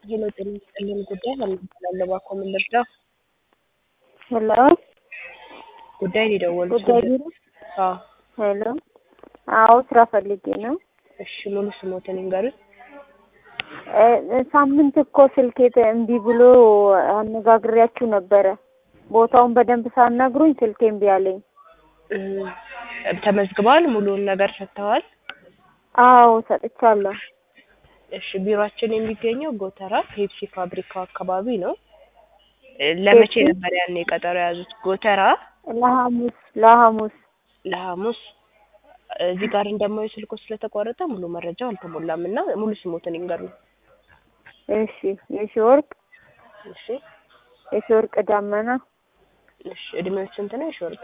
ሄሎ ጤና ይስጥልኝ ጉዳይ ለምትላለባ ኮምልርዳ ሄሎ ጉዳይ ሊደወሉት ጉዳይ አዎ ሄሎ አዎ ስራ ፈልጌ ነው። እሺ ሙሉ ስሞትን ይንገሩኝ። ሳምንት እኮ ስልኬ እምቢ ብሎ አነጋግሬያችሁ ነበረ። ቦታውን በደንብ ሳናግሩኝ ስልኬ እምቢ አለኝ። ተመዝግበዋል? ሙሉውን ነገር ሰጥተዋል? አዎ ሰጥቻለሁ። እሺ ቢሮአችን የሚገኘው ጎተራ ፔፕሲ ፋብሪካው አካባቢ ነው። ለመቼ ነበር ያኔ ቀጠሮ ያዙት? ጎተራ ለሐሙስ እዚህ ጋር እንደማየው ስልኩ ስለተቋረጠ ሙሉ መረጃው አልተሞላምና ሙሉ ስሞትን ይንገሩኝ። እሺ የሺወርቅ እሺ የሺወርቅ ዳመና። እሺ እድሜው ስንት ነው የሺወርቅ?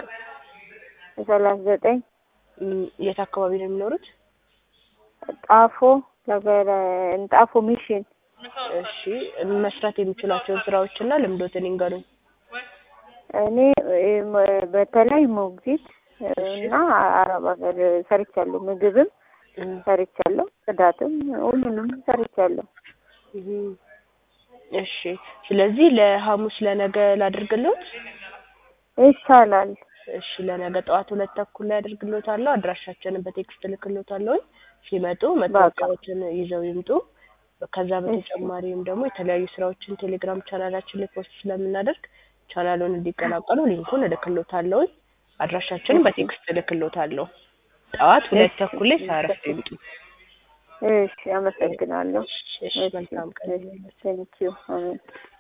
39 የት አካባቢ ነው የሚኖሩት? ጣፎ ጣፎ ሚሽን። እሺ መስራት የሚችሏቸው ስራዎችና ልምዶትን ይንገሩኝ። እኔ በተለይ ሞግዚት እና አረብ ሀገር ሰርቻለሁ። ምግብም ሰርቻለሁ፣ ጽዳትም ሁሉንም ሰርቻለሁ። እሺ ስለዚህ ለሐሙስ ለነገ ላድርግልዎት? ይቻላል። እሺ ለነገ ጠዋት 2 ተኩል ላይ አድርግልዎታለሁ። አድራሻችንን በቴክስት ልክልዎታለሁ። ሲመጡ መታወቂያዎችን ይዘው ይምጡ። ከዛ በተጨማሪም ደግሞ የተለያዩ ስራዎችን ቴሌግራም ቻናላችን ላይ ፖስት ስለምናደርግ ቻናሉን እንዲቀላቀሉ ሊንኩን እልክልዎታለሁ። አድራሻችንን በቴክስት እልክልዎታለሁ። ጠዋት 2 ተኩል ላይ ሳያረፍዱ ይምጡ። እሺ አመሰግናለሁ። እሺ መልካም ቀን። ቴንኪው። አሜን።